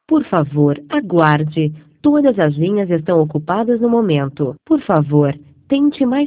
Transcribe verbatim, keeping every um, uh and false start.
Por favor, aguarde. Todas as linhas estão ocupadas no momento. Por favor, tente mais